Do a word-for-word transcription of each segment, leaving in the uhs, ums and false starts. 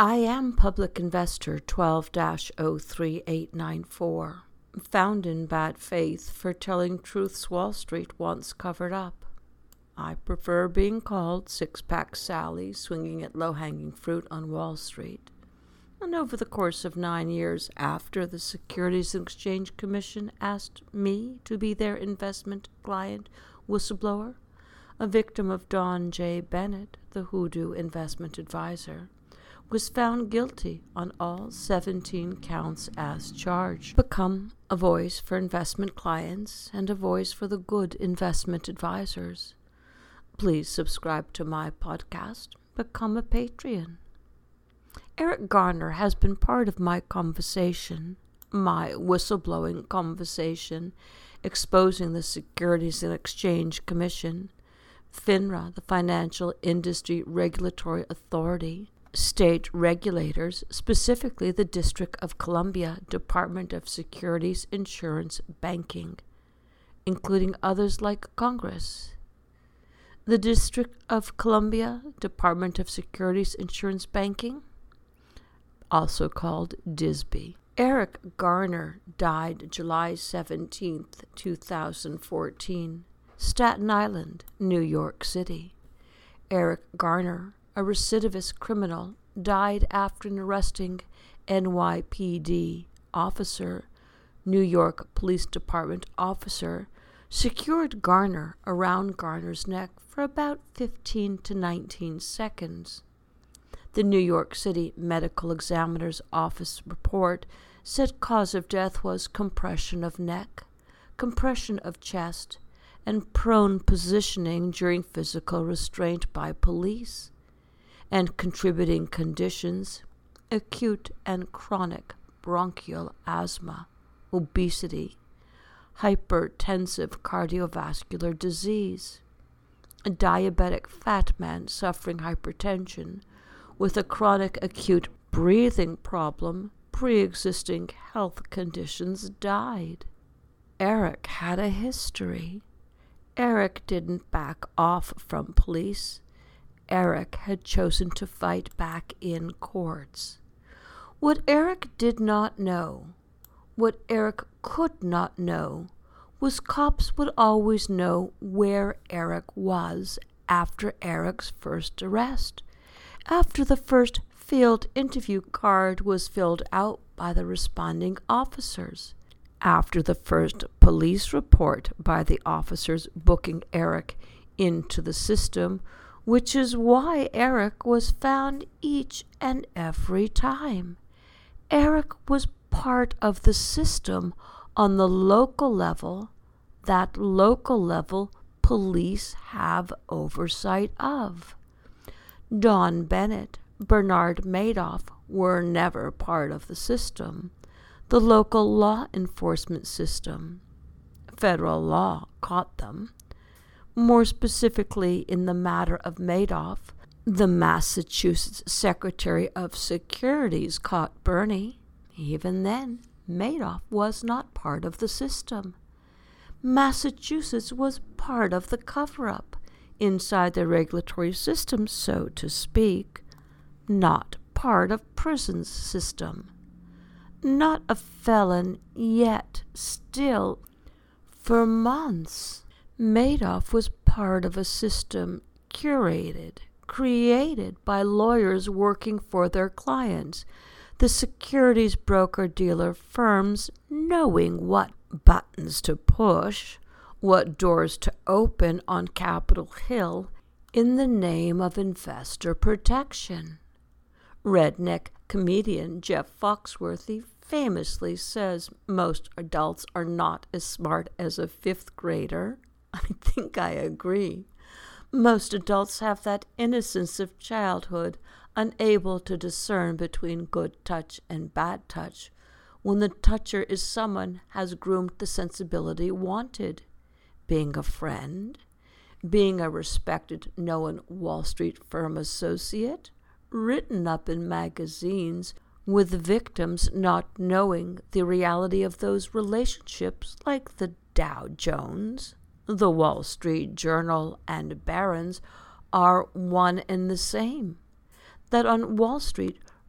I am Public Investor twelve dash oh three eight nine four, found in bad faith for telling truths Wall Street wants covered up. I prefer being called Six-Pack Sally, swinging at low-hanging fruit on Wall Street. And over the course of nine years after the Securities and Exchange Commission asked me to be their investment client whistleblower, a victim of Don J. Bennett, the hoodoo investment advisor, was found guilty on all seventeen counts as charged. Become a voice for investment clients and a voice for the good investment advisors. Please subscribe to my podcast. Become a Patreon. Eric Garner has been part of my conversation, my whistleblowing conversation, exposing the Securities and Exchange Commission, FINRA, the Financial Industry Regulatory Authority, state regulators, specifically the District of Columbia Department of Securities, Insurance, Banking, including others like Congress. The District of Columbia Department of Securities, Insurance, Banking, also called D I S B. Eric Garner died July seventeenth, two thousand fourteen, Staten Island, New York City. Eric Garner, a recidivist criminal, died after an arresting N Y P D officer, New York Police Department officer, secured Garner around Garner's neck for about fifteen to nineteen seconds. The New York City Medical Examiner's Office report said cause of death was compression of neck, compression of chest, and prone positioning during physical restraint by police, and contributing conditions, acute and chronic bronchial asthma, obesity, hypertensive cardiovascular disease, a diabetic fat man suffering hypertension with a chronic acute breathing problem, pre-existing health conditions died. Eric had a history. Eric didn't back off from police. Eric had chosen to fight back in courts. What Eric did not know, what Eric could not know, was cops would always know where Eric was after Eric's first arrest, after the first field interview card was filled out by the responding officers, after the first police report by the officers booking Eric into the system, which is why Eric was found each and every time. Eric was part of the system on the local level, that local level police have oversight of. Don Bennett, Bernard Madoff were never part of the system, the local law enforcement system. Federal law caught them. More specifically, in the matter of Madoff, the Massachusetts Secretary of Securities caught Bernie. Even then, Madoff was not part of the system. Massachusetts was part of the cover-up inside the regulatory system, so to speak, not part of prison's system. Not a felon yet, still, for months. Madoff was part of a system curated, created by lawyers working for their clients, the securities broker-dealer firms knowing what buttons to push, what doors to open on Capitol Hill in the name of investor protection. Redneck comedian Jeff Foxworthy famously says most adults are not as smart as a fifth grader. I think I agree. Most adults have that innocence of childhood, unable to discern between good touch and bad touch, when the toucher is someone has groomed the sensibility wanted, being a friend, being a respected, known Wall Street firm associate, written up in magazines, with victims not knowing the reality of those relationships, like the Dow Jones, the Wall Street Journal, and Barron's are one and the same. That on Wall Street,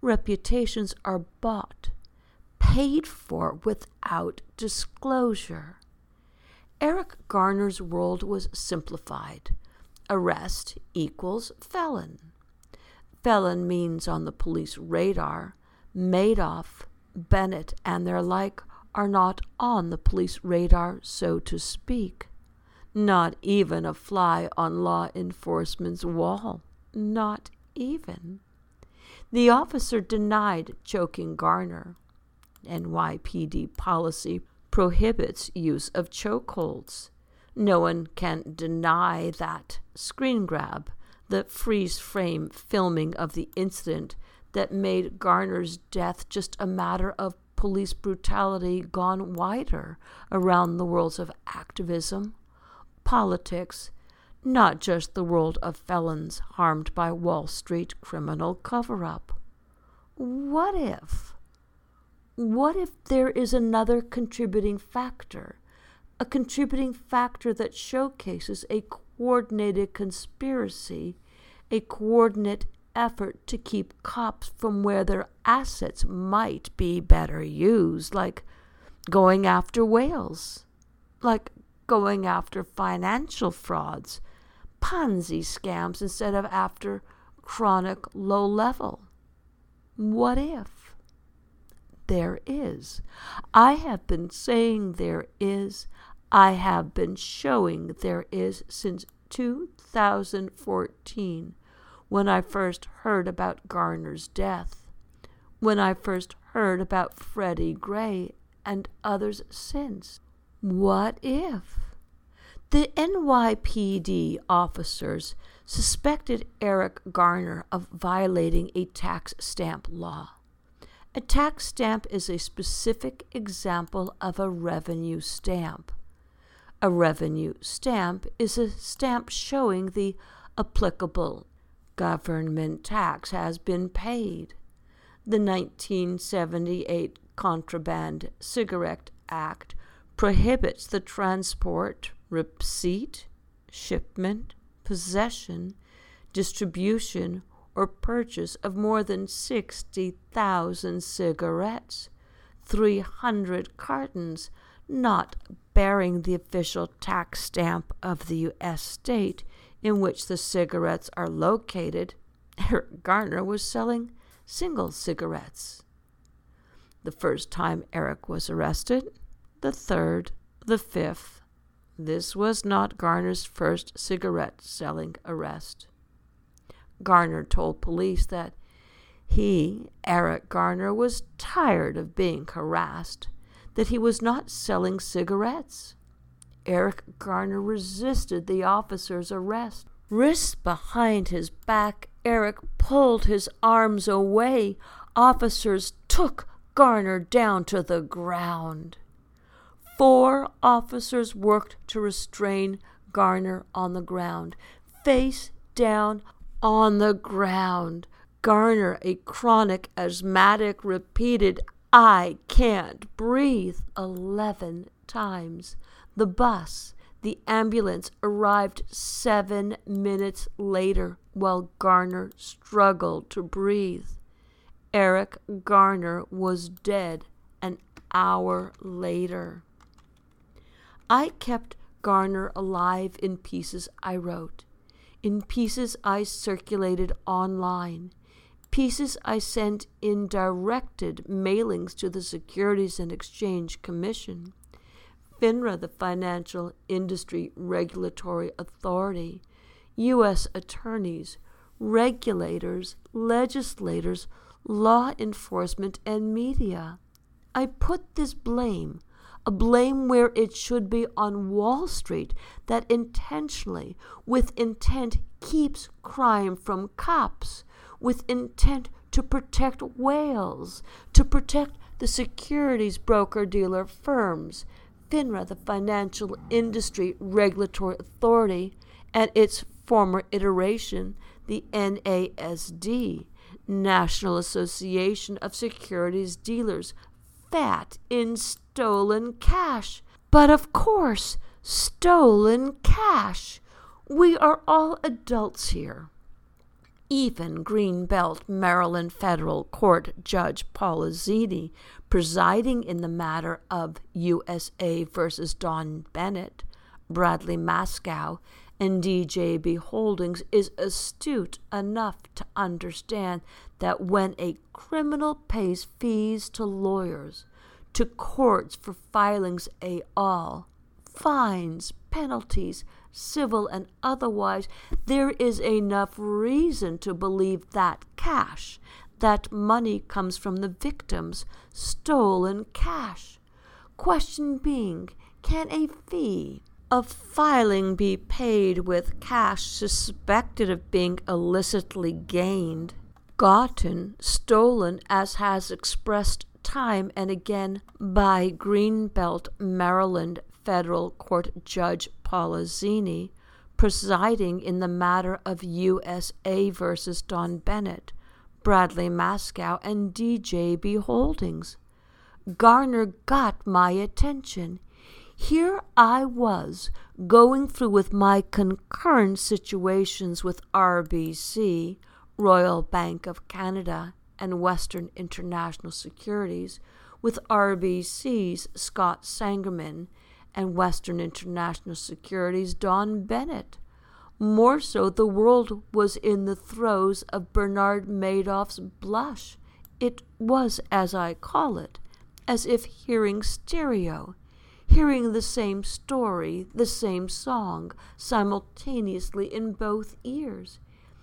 reputations are bought, paid for without disclosure. Eric Garner's world was simplified. Arrest equals felon. Felon means on the police radar. Madoff, Bennett, and their like are not on the police radar, so to speak. Not even a fly on law enforcement's wall. Not even. The officer denied choking Garner. N Y P D policy prohibits use of chokeholds. No one can deny that screen grab, the freeze-frame filming of the incident that made Garner's death just a matter of police brutality gone wider around the worlds of activism, politics, not just the world of felons harmed by Wall Street criminal cover-up. What if? What if there is another contributing factor, a contributing factor that showcases a coordinated conspiracy, a coordinate effort to keep cops from where their assets might be better used, like going after whales, like going after financial frauds, Ponzi scams instead of after chronic low level? What if? There is. I have been saying there is. I have been showing there is since two thousand fourteen, when I first heard about Garner's death, when I first heard about Freddie Gray and others since. What if? The N Y P D officers suspected Eric Garner of violating a tax stamp law. A tax stamp is a specific example of a revenue stamp. A revenue stamp is a stamp showing the applicable government tax has been paid. The nineteen seventy-eight Contraband Cigarette Act prohibits the transport, receipt, shipment, possession, distribution, or purchase of more than sixty thousand cigarettes, three hundred cartons not bearing the official tax stamp of the U S state in which the cigarettes are located. Eric Garner was selling single cigarettes. The first time Eric was arrested, the third, the fifth. This was not Garner's first cigarette-selling arrest. Garner told police that he, Eric Garner, was tired of being harassed, that he was not selling cigarettes. Eric Garner resisted the officer's arrest. Wrists behind his back, Eric pulled his arms away. Officers took Garner down to the ground. Four officers worked to restrain Garner on the ground, face down on the ground. Garner, a chronic asthmatic, repeated, "I can't breathe," eleven times. The bus, the ambulance, arrived seven minutes later while Garner struggled to breathe. Eric Garner was dead an hour later. I kept Garner alive in pieces I wrote, in pieces I circulated online, pieces I sent in directed mailings to the Securities and Exchange Commission, FINRA, the Financial Industry Regulatory Authority, U S attorneys, regulators, legislators, law enforcement, and media. I put this blame, a blame where it should be, on Wall Street, that intentionally, with intent, keeps crime from cops, with intent to protect whales, to protect the securities broker-dealer firms, FINRA, the Financial Industry Regulatory Authority, and its former iteration, the N A S D, National Association of Securities Dealers, fat in stolen cash. But of course, stolen cash. We are all adults here. Even Greenbelt, Maryland Federal Court Judge Paula Zini, presiding in the matter of U S A versus Don Bennett, Bradley Mascow, and D J B Holdings, is astute enough to understand that when a criminal pays fees to lawyers, to courts for filings et al., fines, penalties, civil and otherwise, there is enough reason to believe that cash, that money comes from the victim's stolen cash. Question being, can a fee of filing be paid with cash suspected of being illicitly gained, gotten, stolen, as has expressed time and again by Greenbelt, Maryland Federal Court Judge Paula Zini, presiding in the matter of U S A versus Don Bennett, Bradley Mascow, and D J B Holdings? Garner got my attention. Here I was, going through with my concurrent situations with R B C, Royal Bank of Canada, and Western International Securities, with R B C's Scott Sangerman, and Western International Securities' Don Bennett. More so, the world was in the throes of Bernard Madoff's blush. It was, as I call it, as if hearing stereo, hearing the same story, the same song, simultaneously in both ears.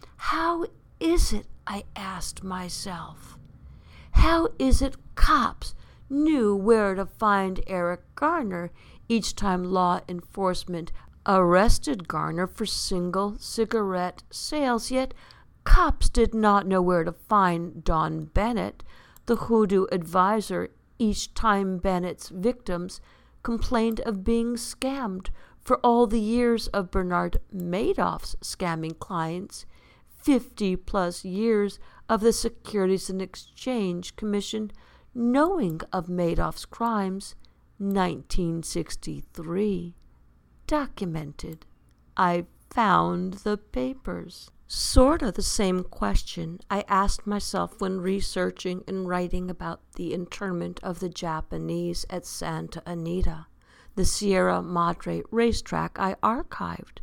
How is it, I asked myself, how is it cops knew where to find Eric Garner each time law enforcement arrested Garner for single cigarette sales, yet cops did not know where to find Don Bennett, the hoodoo advisor, each time Bennett's victims complained of being scammed for all the years of Bernard Madoff's scamming clients, fifty plus years of the Securities and Exchange Commission knowing of Madoff's crimes, nineteen sixty-three. Documented. I found the papers. Sort of the same question I asked myself when researching and writing about the internment of the Japanese at Santa Anita, the Sierra Madre racetrack I archived.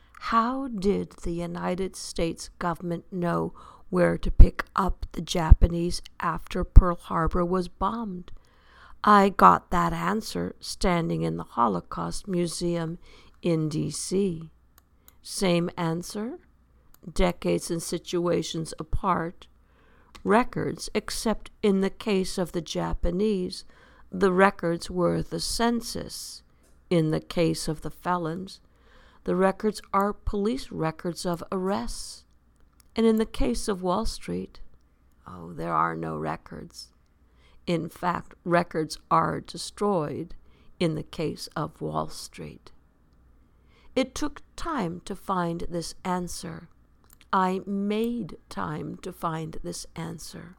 How did the United States government know where to pick up the Japanese after Pearl Harbor was bombed? I got that answer standing in the Holocaust Museum in D C Same answer, decades and situations apart. Records, except in the case of the Japanese, the records were the census. In the case of the felons, the records are police records of arrests. And in the case of Wall Street, oh, there are no records. In fact, records are destroyed in the case of Wall Street. It took time to find this answer. I made time to find this answer.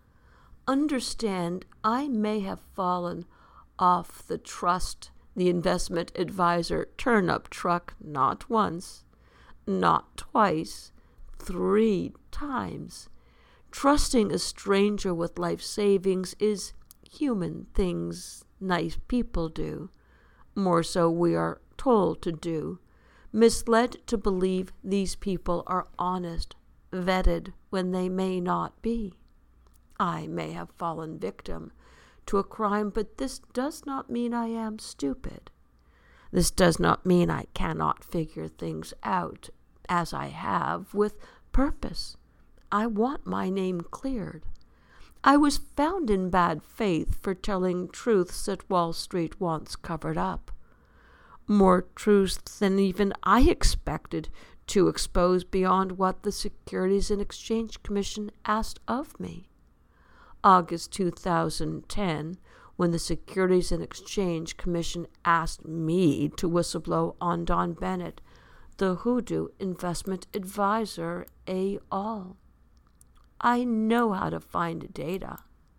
Understand, I may have fallen off the trust the investment advisor turn-up truck not once, not twice, three times. Trusting a stranger with life savings is human things nice people do. More so we are told to do. Misled to believe these people are honest, vetted when they may not be. I may have fallen victim to a crime, but this does not mean I am stupid. This does not mean I cannot figure things out, as I have, with purpose. I want my name cleared. I was found in bad faith for telling truths that Wall Street wants covered up. More truths than even I expected to expose beyond what the Securities and Exchange Commission asked of me. August two thousand ten, when the Securities and Exchange Commission asked me to whistleblow on Don Bennett, the hoodoo investment advisor et al. I know how to find data.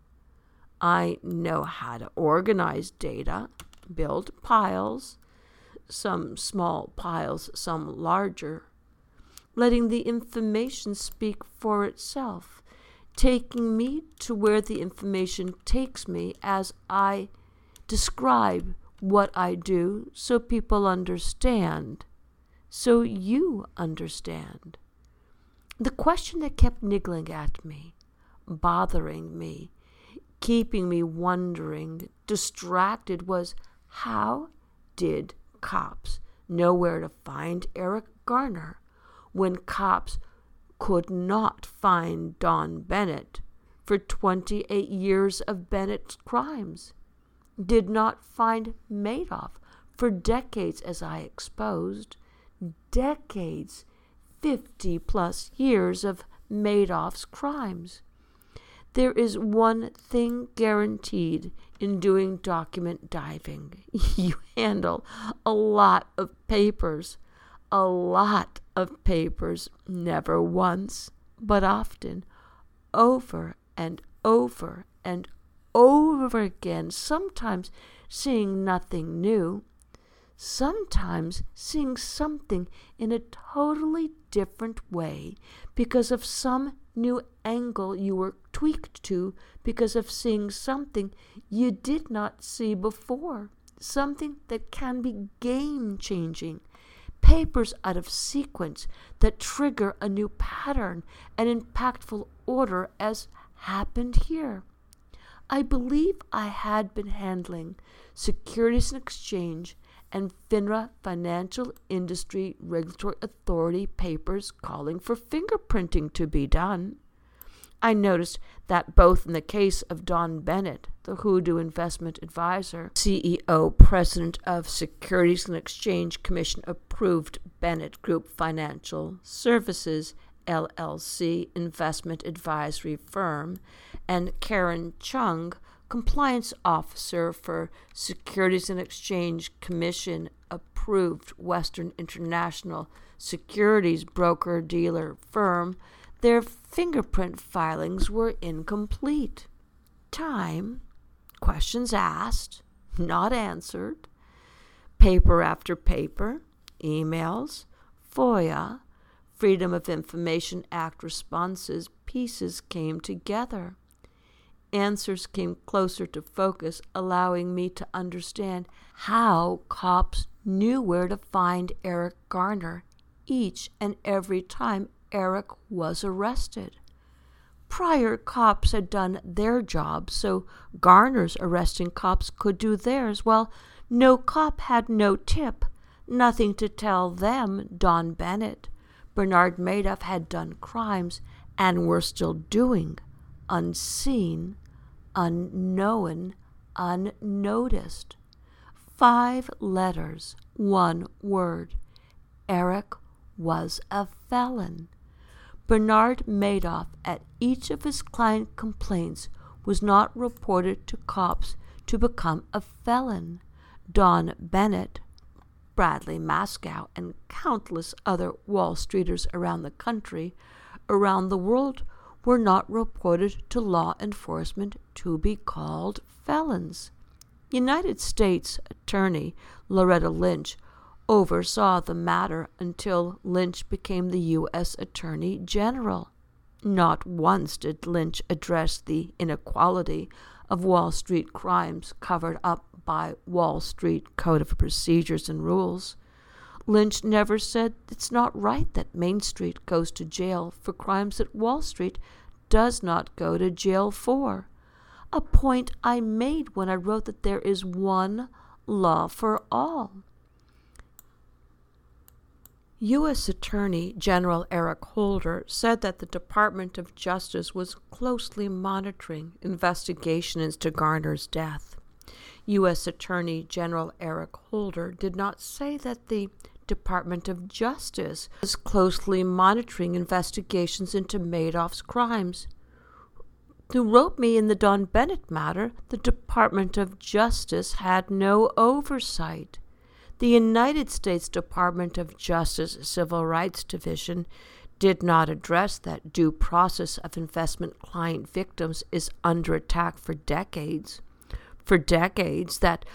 I know how to organize data, build piles, some small piles, some larger. letting the information speak for itself, taking me to where the information takes me as I describe what I do so people understand, so you understand. The question that kept niggling at me, bothering me, keeping me wondering, distracted, was how did cops know where to find Eric Garner when cops could not find Don Bennett for twenty-eight years of Bennett's crimes, did not find Madoff for decades, as I exposed, decades, fifty plus years of Madoff's crimes. There is one thing guaranteed in doing document diving. You handle a lot of papers, a lot of papers, never once, but often, over and over and over again, sometimes seeing nothing new, sometimes seeing something in a totally different way because of some new angle you were tweaked to, because of seeing something you did not see before, something that can be game-changing, papers out of sequence that trigger a new pattern and impactful order, as happened here. I believe I had been handling Securities and Exchange and FINRA Financial Industry Regulatory Authority papers calling for fingerprinting to be done. I noticed that both in the case of Don Bennett, the Hoodoo investment advisor, C E O, president of Securities and Exchange Commission approved Bennett Group Financial Services, L L C, investment advisory firm, and Karen Chung, compliance officer for Securities and Exchange Commission approved Western International Securities broker-dealer firm, their fingerprint filings were incomplete. Time, questions asked, not answered, paper after paper, emails, FOIA, Freedom of Information Act responses, pieces came together. Answers came closer to focus, allowing me to understand how cops knew where to find Eric Garner each and every time Eric was arrested. Prior cops had done their job, so Garner's arresting cops could do theirs. Well, no cop had no tip, nothing to tell them. Don Bennett, Bernard Madoff had done crimes and were still doing, unseen, unknown, unnoticed. Five letters, one word. Eric was a felon. Bernard Madoff, at each of his client complaints, was not reported to cops to become a felon. Don Bennett, Bradley Maskow, and countless other Wall Streeters around the country, around the world, were not reported to law enforcement to be called felons. United States Attorney Loretta Lynch oversaw the matter until Lynch became the U S Attorney General. Not once did Lynch address the inequality of Wall Street crimes covered up by Wall Street Code of Procedures and Rules. Lynch never said it's not right that Main Street goes to jail for crimes that Wall Street does not go to jail for. A point I made when I wrote that there is one law for all. U S Attorney General Eric Holder said that the Department of Justice was closely monitoring investigation into Garner's death. U S Attorney General Eric Holder did not say that the Department of Justice was closely monitoring investigations into Madoff's crimes. Who wrote me in the Don Bennett matter, the Department of Justice had no oversight. The United States Department of Justice Civil Rights Division did not address that due process of investment client victims is under attack for decades. For decades, that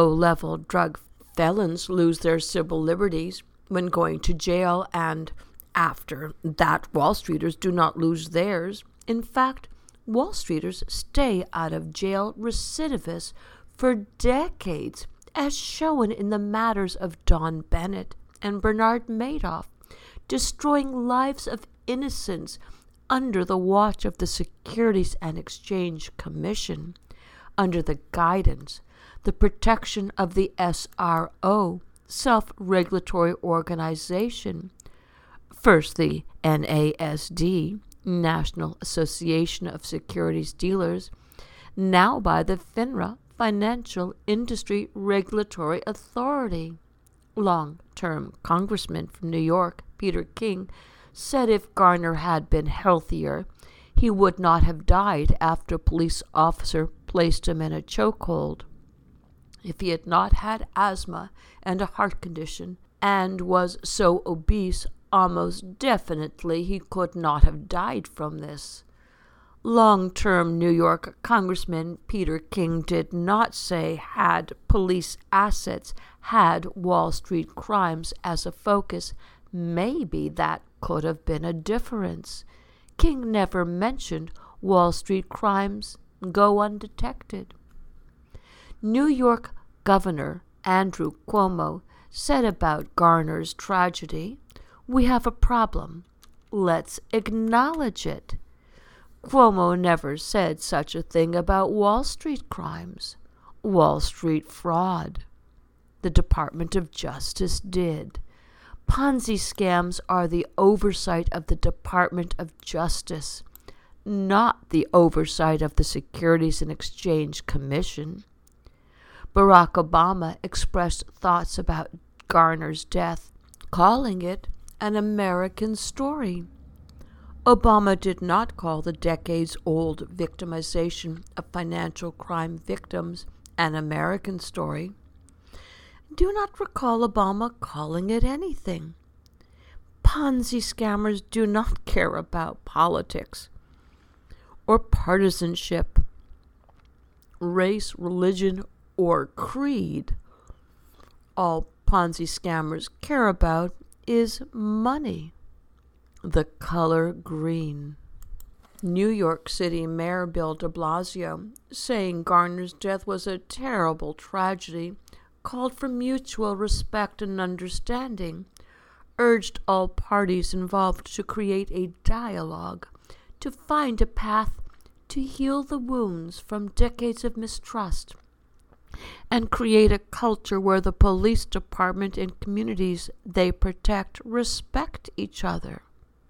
low-level drug felons lose their civil liberties when going to jail and After that, Wall Streeters do not lose theirs. In fact, Wall Streeters stay out of jail recidivists for decades, as shown in the matters of Don Bennett and Bernard Madoff, destroying lives of innocents under the watch of the Securities and Exchange Commission, under the guidance, the protection of the S R O, self-regulatory organization, first the N A S D, National Association of Securities Dealers, now by the FINRA, Financial Industry Regulatory Authority. Long-term Congressman from New York, Peter King, said if Garner had been healthier, he would not have died after a police officer placed him in a chokehold. If he had not had asthma and a heart condition and was so obese, almost definitely he could not have died from this. Long-term New York Congressman Peter King did not say had police assets had Wall Street crimes as a focus. Maybe that could have been a difference. King never mentioned Wall Street crimes go undetected. New York Governor Andrew Cuomo said about Garner's tragedy, "We have a problem. Let's acknowledge it." Cuomo never said such a thing about Wall Street crimes, Wall Street fraud. The Department of Justice did. Ponzi scams are the oversight of the Department of Justice, not the oversight of the Securities and Exchange Commission. Barack Obama expressed thoughts about Garner's death, calling it an American story. Obama did not call the decades-old victimization of financial crime victims an American story. I do not recall Obama calling it anything. Ponzi scammers do not care about politics or partisanship, race, religion, or creed. All Ponzi scammers care about is money. The color green. New York City Mayor Bill de Blasio, saying Garner's death was a terrible tragedy, called for mutual respect and understanding, urged all parties involved to create a dialogue, to find a path to heal the wounds from decades of mistrust, and create a culture where the police department and communities they protect respect each other.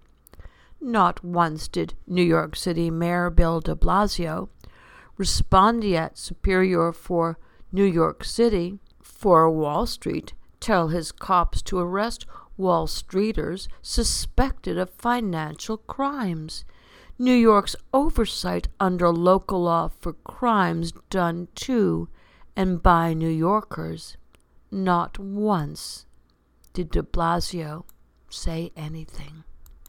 Not once did New York City Mayor Bill de Blasio, respondeat superior for New York City, for Wall Street, tell his cops to arrest Wall Streeters suspected of financial crimes. New York's oversight under local law for crimes done to and by New Yorkers. Not once did de Blasio say anything.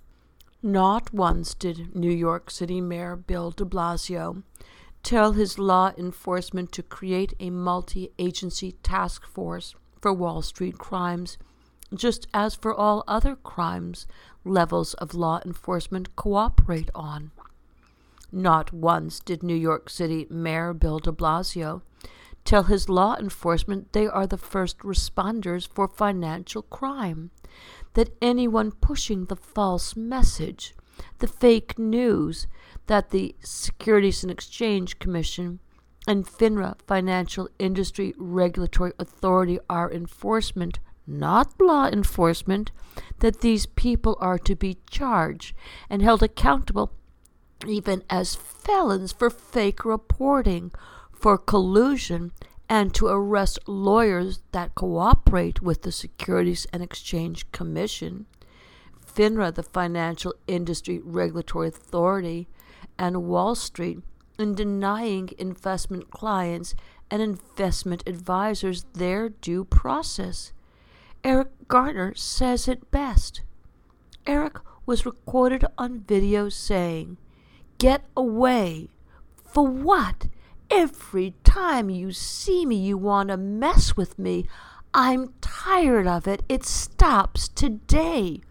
Not once did New York City Mayor Bill de Blasio tell his law enforcement to create a multi-agency task force for Wall Street crimes, just as for all other crimes levels of law enforcement cooperate on. Not once did New York City Mayor Bill de Blasio tell his law enforcement they are the first responders for financial crime, that anyone pushing the false message, the fake news, that the Securities and Exchange Commission and FINRA, Financial Industry Regulatory Authority, are enforcement, not law enforcement, that these people are to be charged and held accountable even as felons for fake reporting, for collusion, and to arrest lawyers that cooperate with the Securities and Exchange Commission, FINRA, the Financial Industry Regulatory Authority, and Wall Street in denying investment clients and investment advisors their due process. Eric Garner says it best. Eric was recorded on video saying, "Get away. For what? Every time you see me, you want to mess with me. I'm tired of it. It stops today.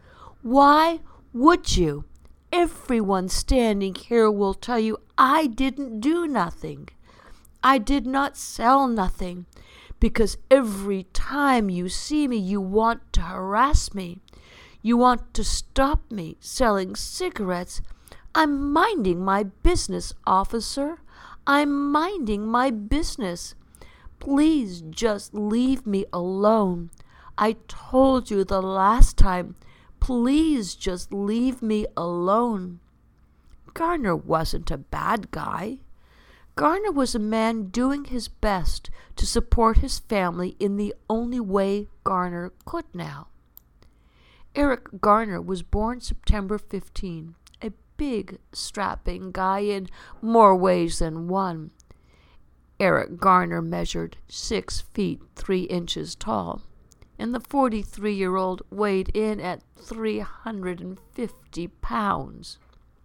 Why would you? Everyone standing here will tell you I didn't do nothing. I did not sell nothing, because every time you see me, you want to harass me. You want to stop me selling cigarettes. I'm minding my business, officer. I'm minding my business. Please just leave me alone. I told you the last time. Please just leave me alone. Garner wasn't a bad guy. Garner was a man doing his best to support his family in the only way Garner could now. Eric Garner was born September fifteenth, a big, strapping guy in more ways than one. Eric Garner measured six feet three inches tall, and the forty-three-year-old weighed in at three hundred fifty pounds.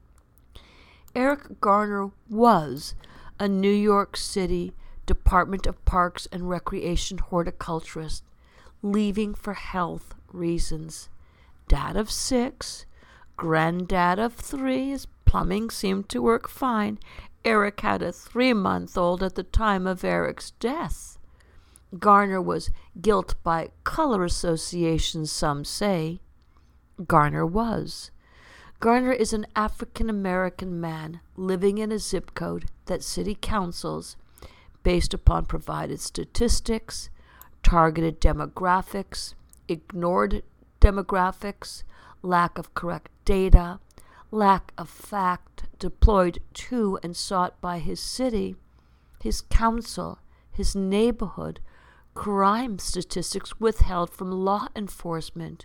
Eric Garner was a New York City Department of Parks and Recreation horticulturist, leaving for health reasons. Dad of six, granddad of three. His plumbing seemed to work fine. Eric had a three-month-old at the time of Eric's death. Garner was guilt by color association, some say. Garner was. Garner is an African-American man living in a zip code that city councils, based upon provided statistics, targeted demographics, ignored demographics, lack of correct data, lack of fact deployed to and sought by his city, his council, his neighborhood, crime statistics withheld from law enforcement.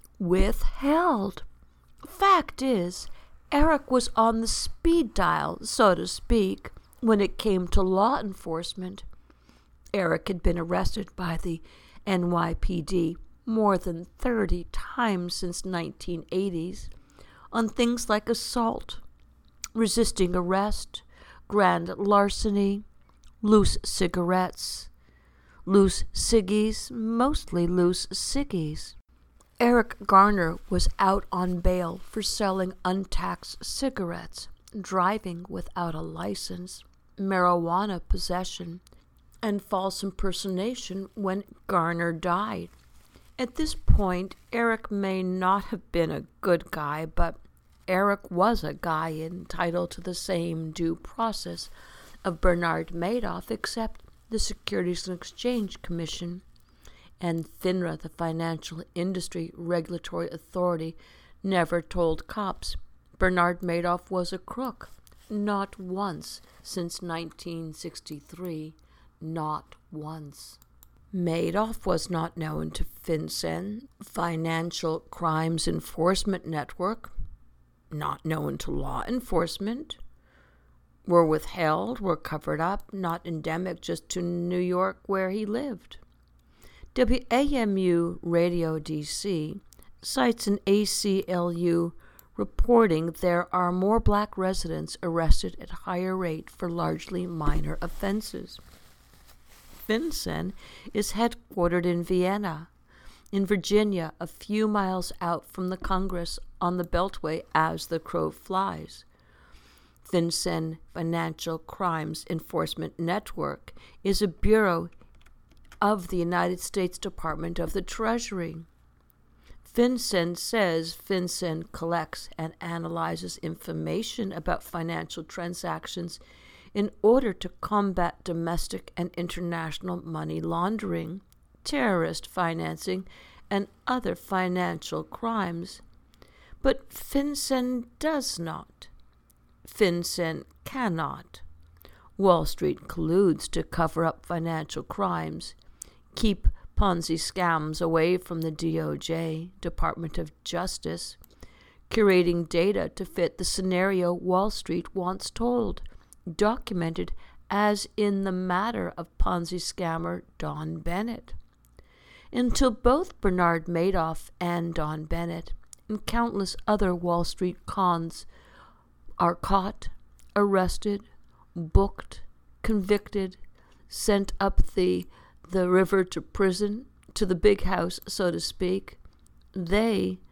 Withheld. Fact is, Eric was on the speed dial, so to speak, when it came to law enforcement. Eric had been arrested by the N Y P D more than thirty times since nineteen eighties on things like assault, resisting arrest, grand larceny, loose cigarettes, loose ciggies, mostly loose ciggies. Eric Garner was out on bail for selling untaxed cigarettes, driving without a license, marijuana possession, and false impersonation when Garner died. At this point, Eric may not have been a good guy, but Eric was a guy entitled to the same due process of Bernard Madoff, except the Securities and Exchange Commission and FINRA, the Financial Industry Regulatory Authority, never told cops Bernard Madoff was a crook. Not once since nineteen sixty-three. Not once. Madoff was not known to FinCEN, Financial Crimes Enforcement Network, not known to law enforcement, were withheld, were covered up, not endemic just to New York where he lived. W A M U Radio D C cites an A C L U reporting there are more black residents arrested at higher rate for largely minor offenses. FinCEN is headquartered in Vienna, in Virginia, a few miles out from the Congress on the Beltway as the crow flies. FinCEN, Financial Crimes Enforcement Network, is a bureau of the United States Department of the Treasury. FinCEN says FinCEN collects and analyzes information about financial transactions in order to combat domestic and international money laundering, terrorist financing, and other financial crimes. But FinCEN does not. FinCEN cannot. Wall Street colludes to cover up financial crimes, keep Ponzi scams away from the D O J, Department of Justice, curating data to fit the scenario Wall Street wants told, documented as in the matter of Ponzi scammer Don Bennett. Until both Bernard Madoff and Don Bennett and countless other Wall Street cons are caught, arrested, booked, convicted, sent up the the river to prison, to the big house, so to speak, they,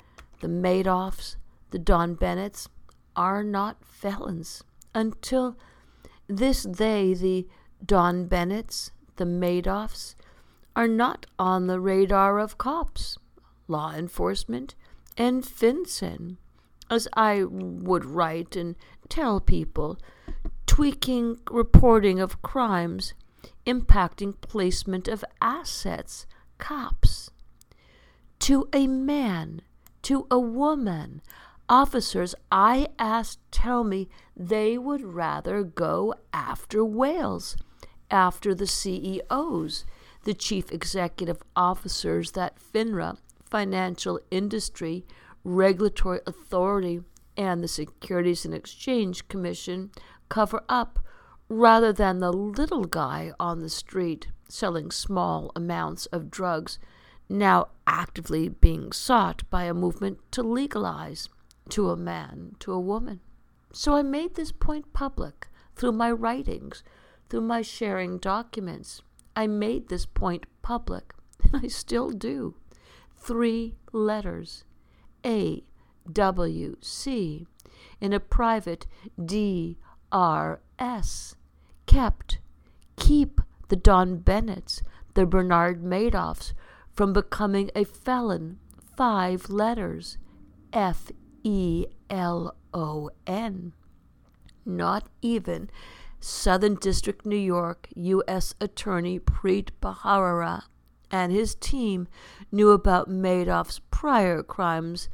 The Madoffs, the Don Bennetts, are not felons. Until this they, the Don Bennetts, the Madoffs, are not on the radar of cops, law enforcement, and FinCEN, as I would write and tell people, tweaking reporting of crimes, impacting placement of assets, cops. To a man, to a woman, officers I asked tell me they would rather go after whales, after the C E Os, the chief executive officers that FINRA, Financial Industry Regulatory Authority, and the Securities and Exchange Commission cover up, rather than the little guy on the street selling small amounts of drugs, now actively being sought by a movement to legalize to a man, to a woman. So I made this point public through my writings, through my sharing documents. I made this point public, and I still do. Three letters, A W C, in a private D R S, kept, keep the Don Bennetts, the Bernard Madoffs, from becoming a felon. Five letters, F E L O N. Not even Southern District, New York, U S Attorney Preet Bharara and his team knew about Madoff's prior crimes.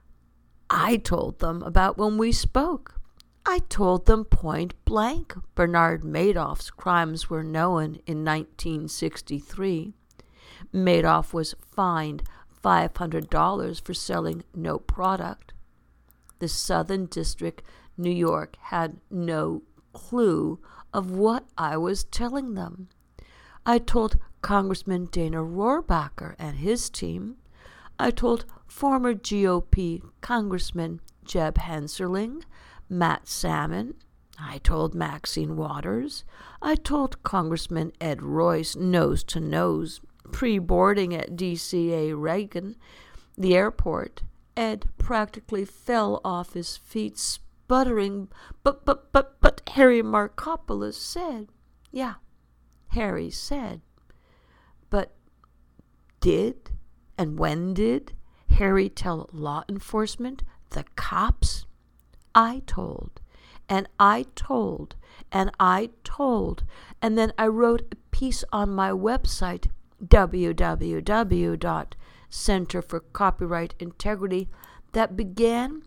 I told them about when we spoke. I told them point blank Bernard Madoff's crimes were known in nineteen sixty-three. Madoff was fined five hundred dollars for selling no product. The Southern District, New York, had no clue of what I was telling them. I told Congressman Dana Rohrabacher and his team. I told former G O P Congressman Jeb Hensarling, Matt Salmon. I told Maxine Waters. I told Congressman Ed Royce nose to nose, pre-boarding at D C A Reagan, the airport. Ed practically fell off his feet, sputtering, but, but, but, but Harry Markopolos said. Yeah, Harry said. But did, and when did, Harry tell law enforcement, the cops? I told, and I told, and I told, and then I wrote a piece on my website, w w w dot Center for Copyright Integrity, that began,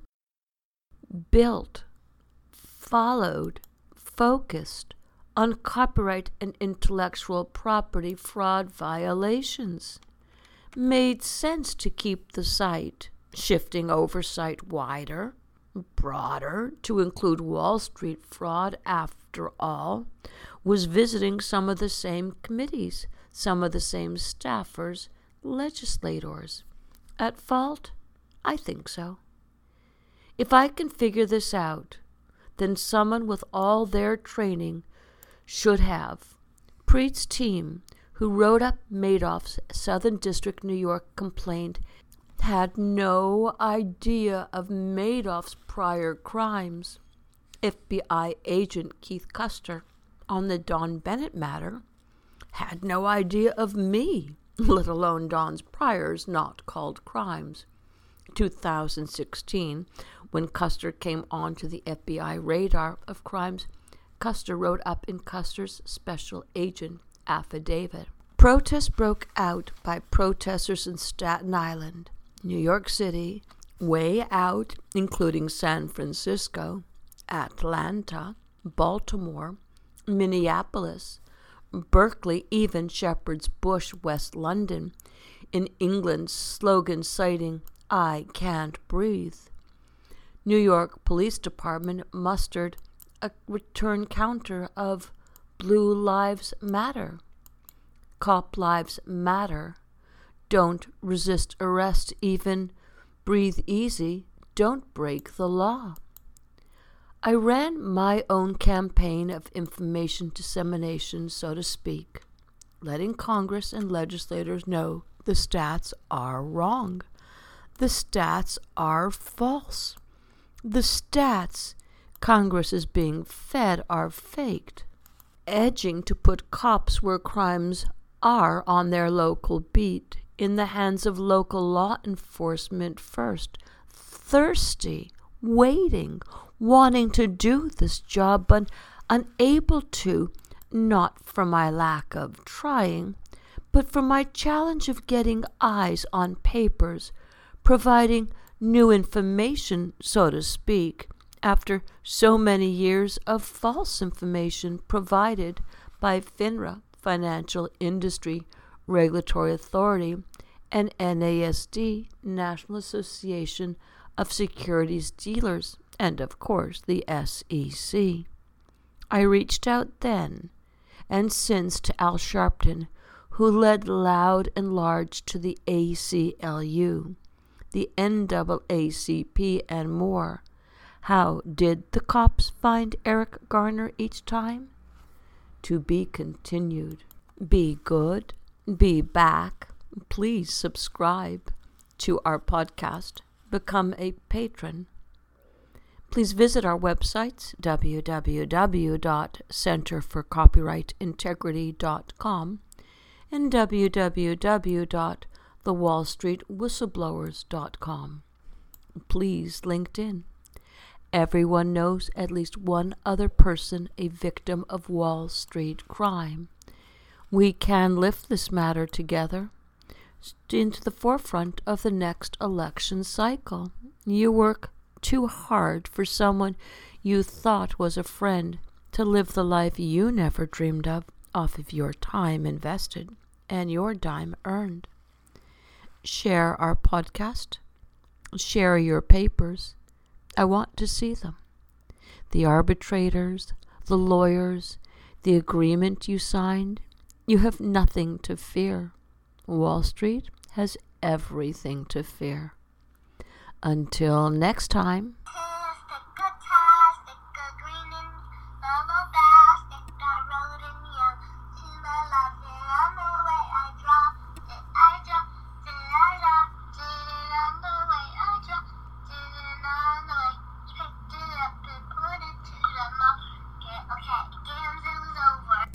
built, followed, focused on copyright and intellectual property fraud violations. Made sense to keep the site, shifting oversight wider, broader, to include Wall Street fraud. After all, was visiting some of the same committees, some of the same staffers, legislators. At fault? I think so. If I can figure this out, then someone with all their training should have. Preet's team, who wrote up Madoff's Southern District, New York complaint, had no idea of Madoff's prior crimes. F B I agent Keith Custer, on the Don Bennett matter, had no idea of me, let alone Don's priors not called crimes. two thousand sixteen, when Custer came onto the F B I radar of crimes, Custer wrote up in Custer's special agent affidavit. Protests broke out by protesters in Staten Island, New York City, way out, including San Francisco, Atlanta, Baltimore, Minneapolis, Berkeley, even Shepherd's Bush, West London, in England, slogan citing, "I can't breathe." New York Police Department mustered a return counter of Blue Lives Matter. Cop Lives Matter. Don't resist arrest even. Breathe easy. Don't break the law. I ran my own campaign of information dissemination, so to speak, letting Congress and legislators know the stats are wrong. The stats are false. The stats Congress is being fed are faked. Edging to put cops where crimes are on their local beat, in the hands of local law enforcement first. Thirsty, waiting, wanting to do this job, but unable to, not from my lack of trying, but from my challenge of getting eyes on papers, providing new information, so to speak, after so many years of false information provided by FINRA, Financial Industry Regulatory Authority, and N A S D, National Association of Securities Dealers, and of course the S E C. I reached out then and since to Al Sharpton, who led loud and large to the A C L U, the N double A C P, and more. How did the cops find Eric Garner each time? To be continued. Be good. Be back. Please subscribe to our podcast. Become a patron. Please visit our websites, w w w dot center for copyright integrity dot com and w w w dot the wall street whistleblowers dot com. Please LinkedIn. Everyone knows at least one other person a victim of Wall Street crime. We can lift this matter together into the forefront of the next election cycle. You work too hard for someone you thought was a friend to live the life you never dreamed of off of your time invested and your dime earned. Share our podcast. Share your papers. I want to see them. The arbitrators, the lawyers, the agreement you signed. You have nothing to fear. Wall Street has everything to fear. Until next time.